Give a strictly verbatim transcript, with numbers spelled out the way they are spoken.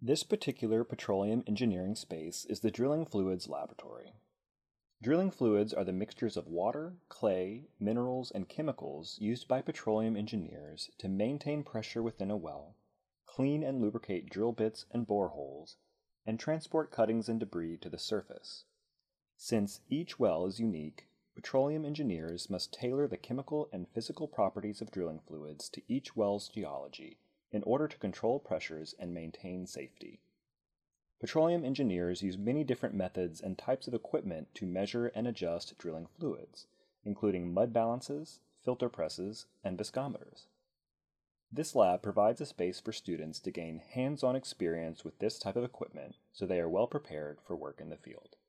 This particular petroleum engineering space is the Drilling Fluids Laboratory. Drilling fluids are the mixtures of water, clay, minerals, and chemicals used by petroleum engineers to maintain pressure within a well, clean and lubricate drill bits and boreholes, and transport cuttings and debris to the surface. Since each well is unique, petroleum engineers must tailor the chemical and physical properties of drilling fluids to each well's geology in order to control pressures and maintain safety. Petroleum engineers use many different methods and types of equipment to measure and adjust drilling fluids, including mud balances, filter presses, and viscometers. This lab provides a space for students to gain hands-on experience with this type of equipment so they are well prepared for work in the field.